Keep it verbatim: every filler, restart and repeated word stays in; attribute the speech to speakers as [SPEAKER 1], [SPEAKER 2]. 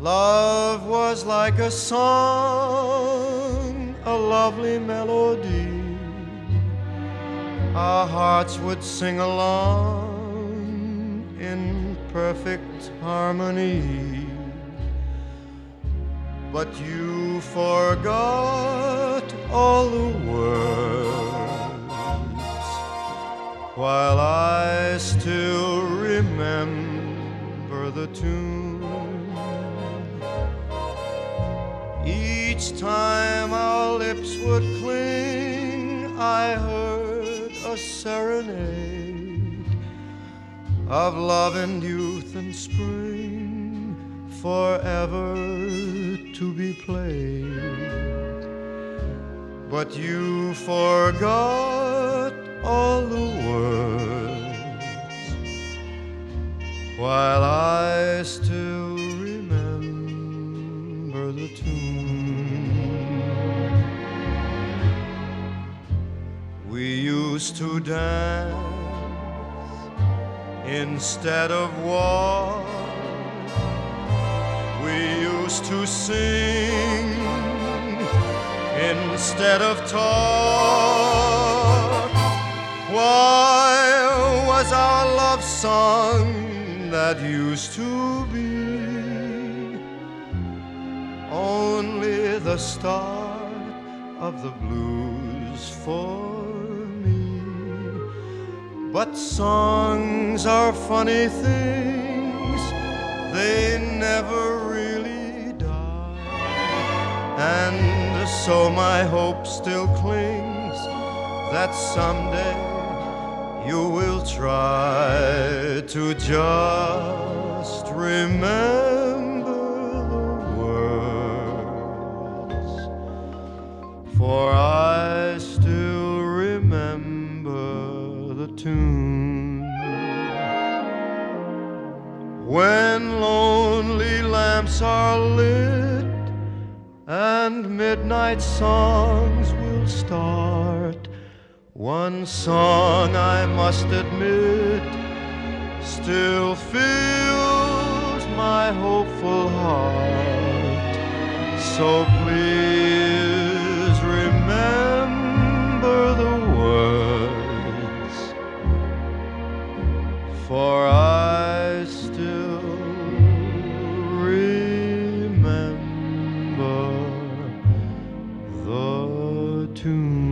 [SPEAKER 1] Love was like a song, a lovely melody. Our hearts would sing along in perfect harmony. But you forgot all the words, while I still remember the tune. Each time our lips would cling, I heard a serenade of love and youth and spring, forever to be played. But you forgot all the words, while I still remember the tune. We used to dance instead of walk. We used to sing instead of talk. Why was our love song that used to be only the start of the blues for me? But songs are funny things, they never really die. And so my hope still clings that someday you will try to just remember the words, for I still remember the tune. When lonely lamps are lit and midnight songs will start, one song, I must admit, still fills my hopeful heart. So please remember the words, for I still remember the tune.